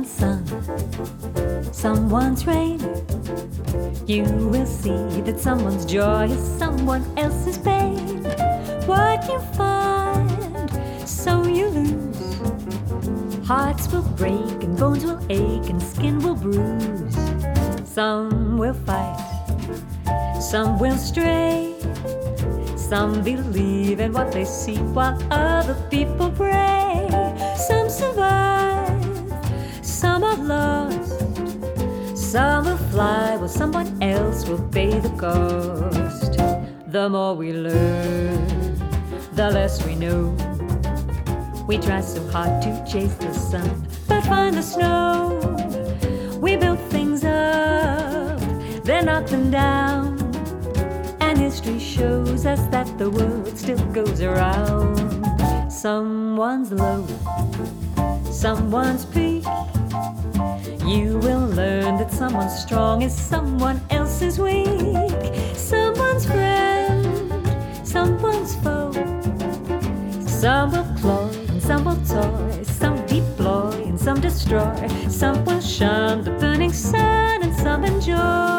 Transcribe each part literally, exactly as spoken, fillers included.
someone's sun, someone's rain. You will see that someone's joy is someone else's pain. What you find, so you lose. Hearts will break and bones will ache and skin will bruise. Some will fight, some will stray. Some believe in what they see while other people pray. Some survive, some are lost. Some will fly while someone else will pay the cost. The more we learn, the less we know. We try so hard to chase the sun, but find the snow. We build things up, then knock them down. And history shows us that the world still goes around. Someone's low, someone's peak. You will learn that someone's strong is someone else's weak. Someone's friend, someone's foe. Some will cloy and some will toy. Some deploy and some destroy. Some will shun the burning sun and some enjoy.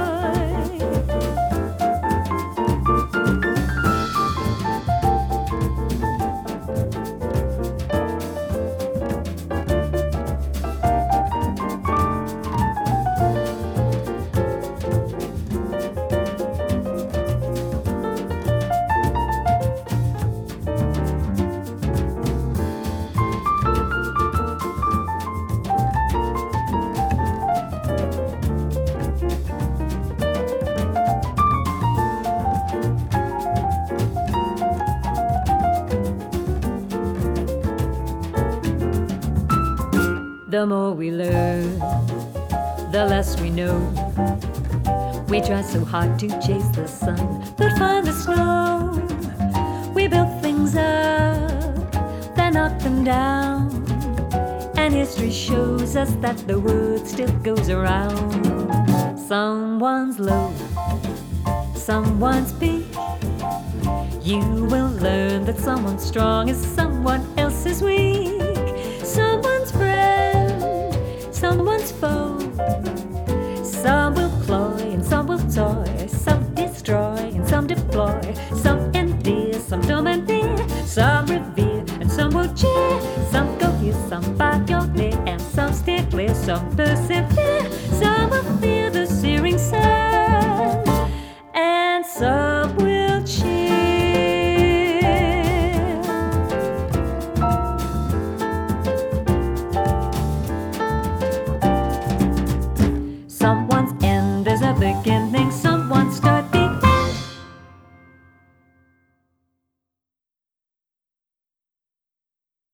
The more we learn, the less we know. We try so hard to chase the sun, but find the snow. We build things up, then knock them down. And history shows us that the world still goes around. Someone's low, someone's peak. You will learn that someone's strong is someone else's weak. Someone's friend, someone's foe. Some will cloy and some will toy. Some destroy and some deploy. Some endear, some domineer. Some revere and some will cheer. Some go here, some bite your ear, and some steer clear, some persevere.